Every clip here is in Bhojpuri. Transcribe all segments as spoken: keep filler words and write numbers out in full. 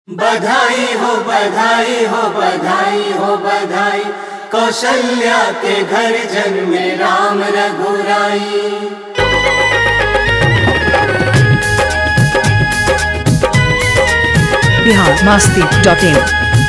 बधाई हो बधाई हो बधाई हो बधाई, कौशल्या के घर जन्मे राम रघुराई। Bihar Masti dot in.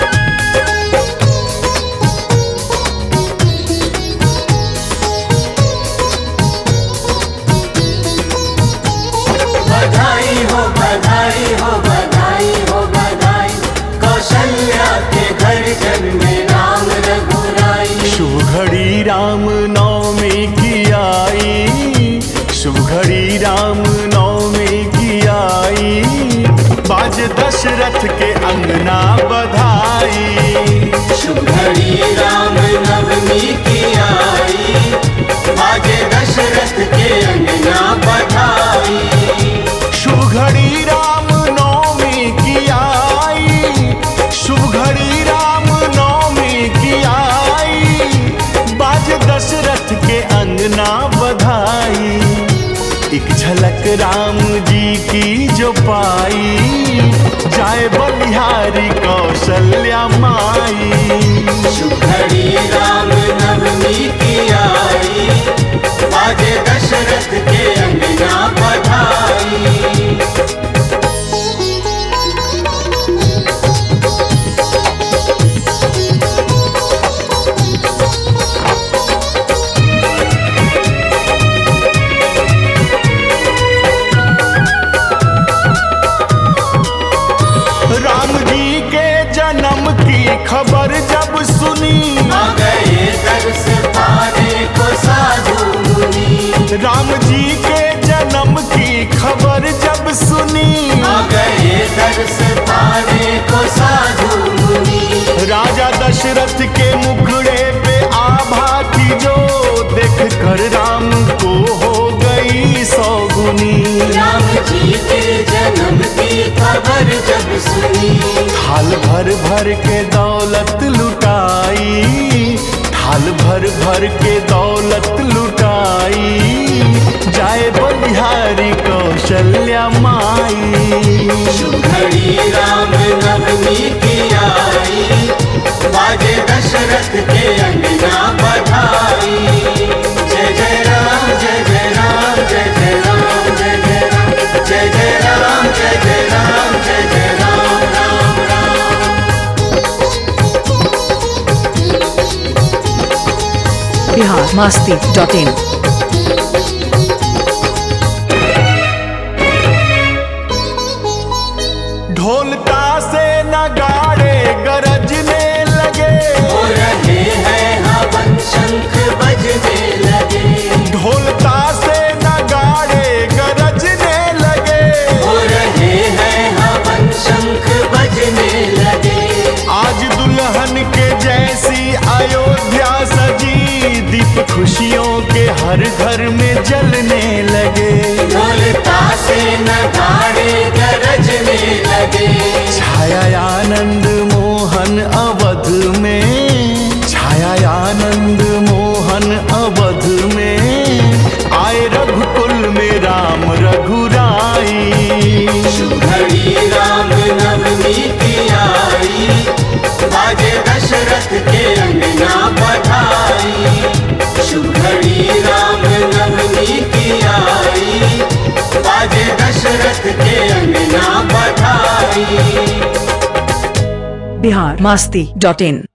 बधाई हो बधाई हो बधाई हो बधाई, कौशल्या के घर जन्मे राम रघुराई। शुभ घड़ी राम नवमी की आई, शुभ घड़ी राम नवमी की आई, बाज दशरथ के अंगना बधाई। शुभ घड़ी राम नवमी की आई, बाजे दशरथ के अंगना बधाई। शुभ घड़ी राम नवमी की आई, शुभ घड़ी राम नवमी की आई, बाज दशरथ के अंगना बधाई। एक झलक राम जी की जो पाई, जाए बलिहारी कौशल्या माई। शुभ घड़ी राम नवमी की आई, बाजे दशरथ के अंगना बधाई। जन्म की खबर जब सुनी, आ गए दर्श पाने को साधु मुनि। राम जी के जन्म की खबर जब सुनी, आ गए दर्श पाने को साधु मुनि। राजा दशरथ के मुखड़े पे आभा थी जो, देख कर राम को हो गई सौगुनी। राम जी के जन्म की खबर जब सुनी, थाल भर भर के दौलत लुटाई, थाल भर भर के दौलत लुटाई, जाए बलिहारी कौशल्या माई। शुभ घड़ी राम नवमी की आई, बाजे दशरथ के अंगना बधाई। जय जय राम जय जय राम जय जय राम जय जय राम जय जय राम जय जय राम जय जय राम राम राम। Bihar Masti dot in. ढोलता से नगाड़े गरजने लगे, हो रहे हैं हवन शंख बजने लगे। ढोलता से नगाड़े गरजने लगे, हो रहे हैं हवन शंख बजने लगे। आज दुल्हन के जैसी अयोध्या सजी, दीप खुशियों के हर घर में जलने लगे। ढोलता से नगाड़े गरजने लगे, छाया आनंद मोहन अवध में, छाया आनंद मोहन अवध में, आए रघुकुल में राम रघुराई। शुभ घड़ी राम नवमी की आई, बाजे दशरथ के अंगना बधाई। शुभ घड़ी राम नवमी की आई, बाजे दशरथ के अंगना बधाई। बिहार मस्ती डॉट इन।